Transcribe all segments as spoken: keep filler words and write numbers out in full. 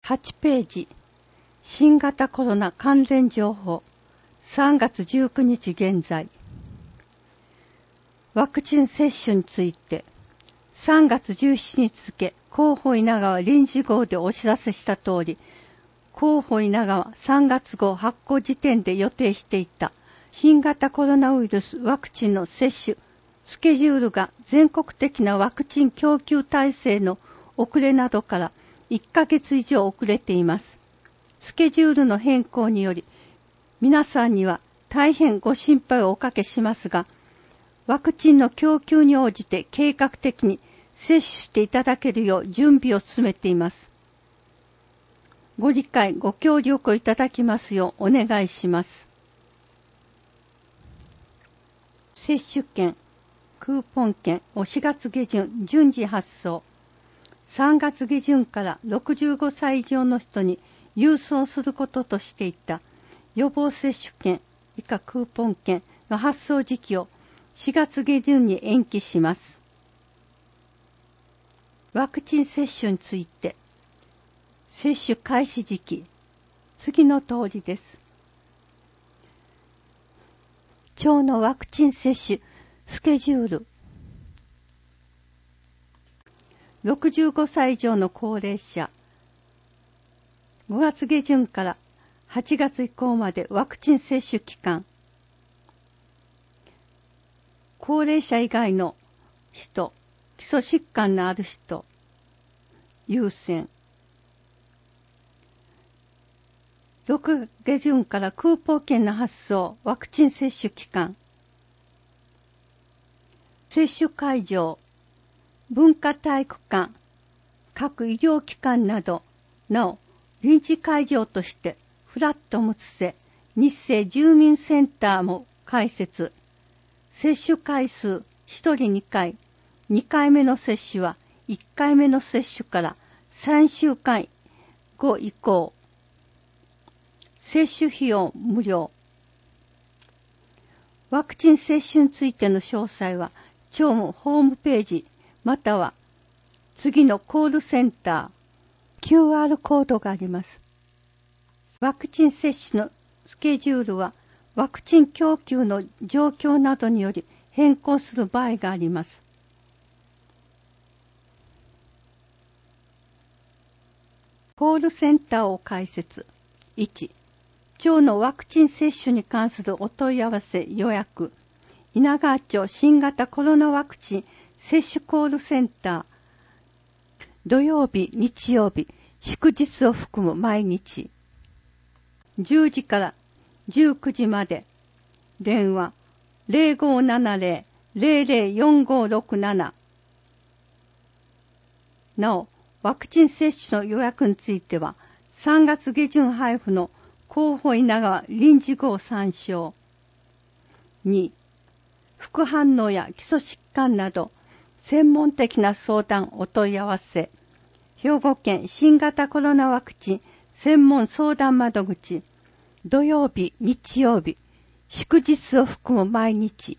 はちページ、新型コロナ関連情報、さんがつじゅうくにち現在。ワクチン接種について、さんがつじゅうしちにち付、広報稲川臨時号でお知らせした通り、広報稲川さんがつ号発行時点で予定していた新型コロナウイルスワクチンの接種、スケジュールが全国的なワクチン供給体制の遅れなどからいっかげつ以上遅れています。スケジュールの変更により、皆さんには大変ご心配をおかけしますが、ワクチンの供給に応じて計画的に接種していただけるよう準備を進めています。ご理解、ご協力をいただきますようお願いします。接種券、クーポン券をしがつげじゅん順次発送。さんがつげじゅんからろくじゅうごさい以上の人に郵送することとしていた予防接種券以下クーポン券の発送時期をしがつげじゅんに延期します。ワクチン接種について、接種開始時期、次の通りです。町のワクチン接種スケジュール。ろくじゅうごさい以上の高齢者、ごがつげじゅんからはちがつ以降までワクチン接種期間。高齢者以外の人、基礎疾患のある人、優先。ろくがつげじゅんからクーポン券の発送、ワクチン接種期間。接種会場、文化体育館、各医療機関など、なお、臨時会場として、フラットむつせ、日生住民センターも開設。接種回数、ひとりにかい、にかいめの接種はいっかいめの接種からさんしゅうかんご以降。接種費用無料。ワクチン接種についての詳細は、町務ホームページ、または次のコールセンター、キューアール コードがあります。ワクチン接種のスケジュールは、ワクチン供給の状況などにより変更する場合があります。コールセンターを開設。いち、町のワクチン接種に関するお問い合わせ予約。稲川町新型コロナワクチン接種コールセンター。土曜日、日曜日、祝日を含む毎日。じゅうじからじゅうくじまで。電話 ゼロごーななゼロ ゼロゼロよんごーろくなな。なお、ワクチン接種の予約については、さんがつげじゅん配布の広報稲川臨時号参照。に、副反応や基礎疾患など、専門的な相談お問い合わせ。兵庫県新型コロナワクチン専門相談窓口。土曜日、日曜日、祝日を含む毎日。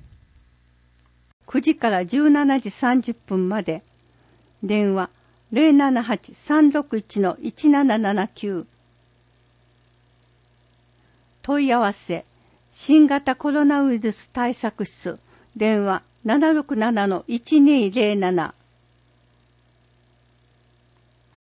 くじからじゅうしちじさんじゅっぷんまで。電話 ゼロななはち さんろくいち いちななななきゅう。問い合わせ。新型コロナウイルス対策室。電話 ななろくなな いちにーゼロなな。